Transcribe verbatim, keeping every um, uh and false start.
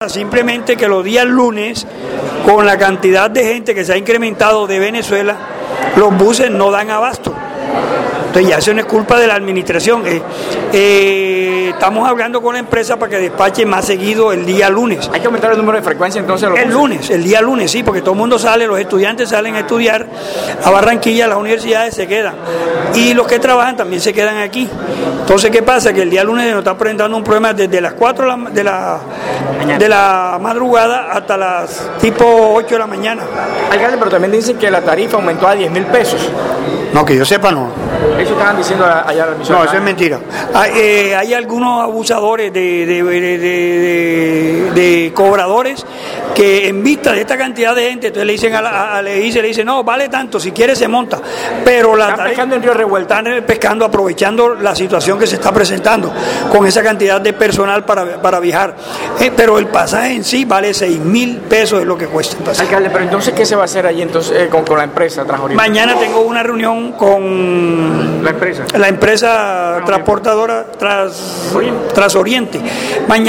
Simplemente que los días lunes, con la cantidad de gente que se ha incrementado de Venezuela, los buses no dan abasto. Entonces ya eso no es culpa de la administración. Eh, eh, estamos hablando con la empresa para que despache más seguido el día lunes. ¿Hay que aumentar el número de frecuencia entonces? El lunes, el día lunes, sí, porque todo el mundo sale, los estudiantes salen a estudiar a Barranquilla, las universidades se quedan. Y los que trabajan también se quedan aquí. Entonces, ¿qué pasa? Que el día lunes nos está presentando un problema desde las cuatro de la, de la madrugada hasta las tipo ocho de la mañana. Alcalde, pero también dicen que la tarifa aumentó a diez mil pesos. No, que yo sepa, no. Eso estaban diciendo allá la emisora. No, eso es mentira. Hay, eh, hay algunos abusadores de, de, de, de, de, de cobradores que en vista de esta cantidad de gente, entonces le dicen a la, a, le dice, le dicen, no, vale tanto, si quiere se monta. Pero la están pescando en Río Revuelto. Están pescando, aprovechando la situación que se está presentando con esa cantidad de personal para, para viajar. Eh, pero el pasaje en sí vale seis mil pesos, es lo que cuesta el pasaje. Alcalde, pero entonces, ¿qué se va a hacer allí entonces eh, con, con la empresa Transoriente? Mañana tengo una reunión con la empresa, la empresa transportadora Tras, Transoriente. Mañana